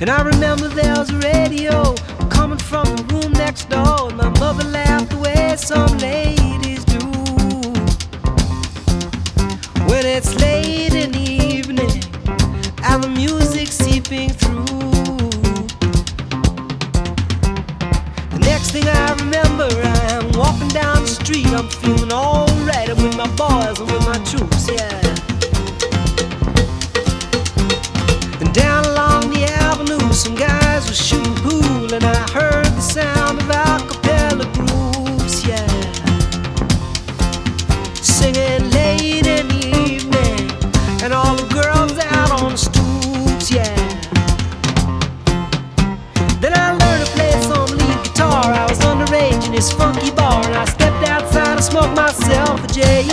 And I remember there was a radio coming from the room next door, and my mother laughed the way some ladies do when it's late in the evening and the music's seeping through. The next thing I remember, I'm walking down the street, I'm feeling alright. I'm with my boys, I'm with my troops, yeah. And down along the avenue, some guys were shooting pool, and I heard the sound of a cappella groups, yeah, singing late in the evening, and all the girls out on the stoops, yeah. Then I learned to play some lead guitar. I was underage in this funky bar, and I stepped outside and smoked myself a J.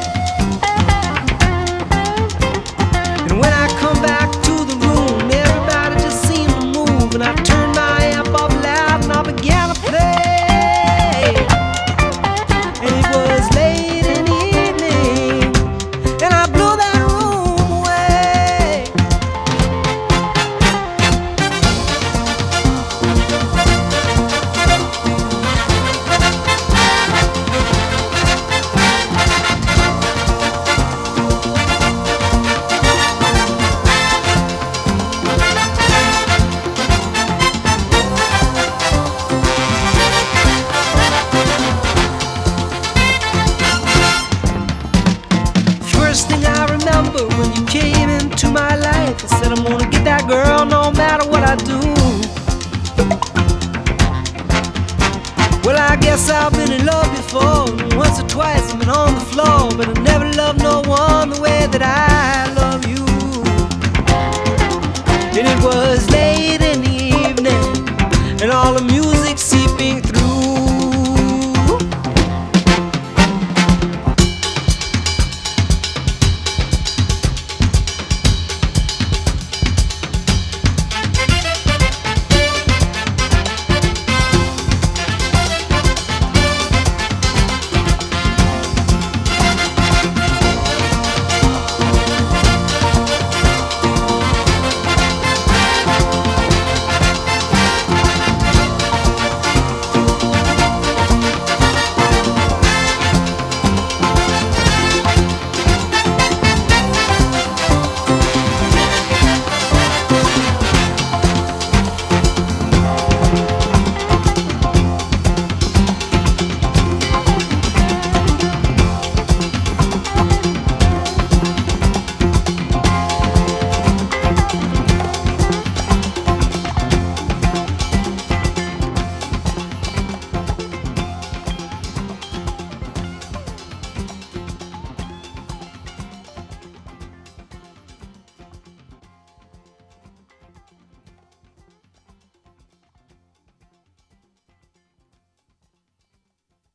And when I come back to the room, everybody just seemed to move, and I turned my amp up loud and I began to play. And it was late in the evening, and I blew that room away. First thing I remember when you came into my life, I said I'm gonna get that girl no matter what I do. Well, I guess I've been in love before, once or twice I've been on the floor, but I never loved no one the way that I love you. And it was late in the evening, and all the music